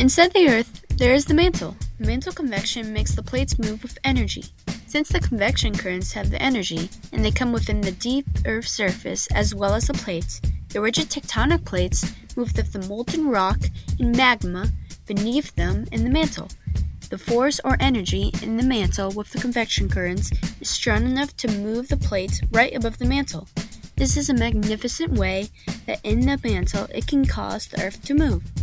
Inside the Earth, there is the mantle. Mantle convection makes the plates move with energy. Since the convection currents have the energy, and they come within the deep Earth's surface as well as the plates, the rigid tectonic plates move with the molten rock and magma beneath them in the mantle. The force or energy in the mantle with the convection currents is strong enough to move the plates right above the mantle. This is a magnificent way that in the mantle it can cause the Earth to move.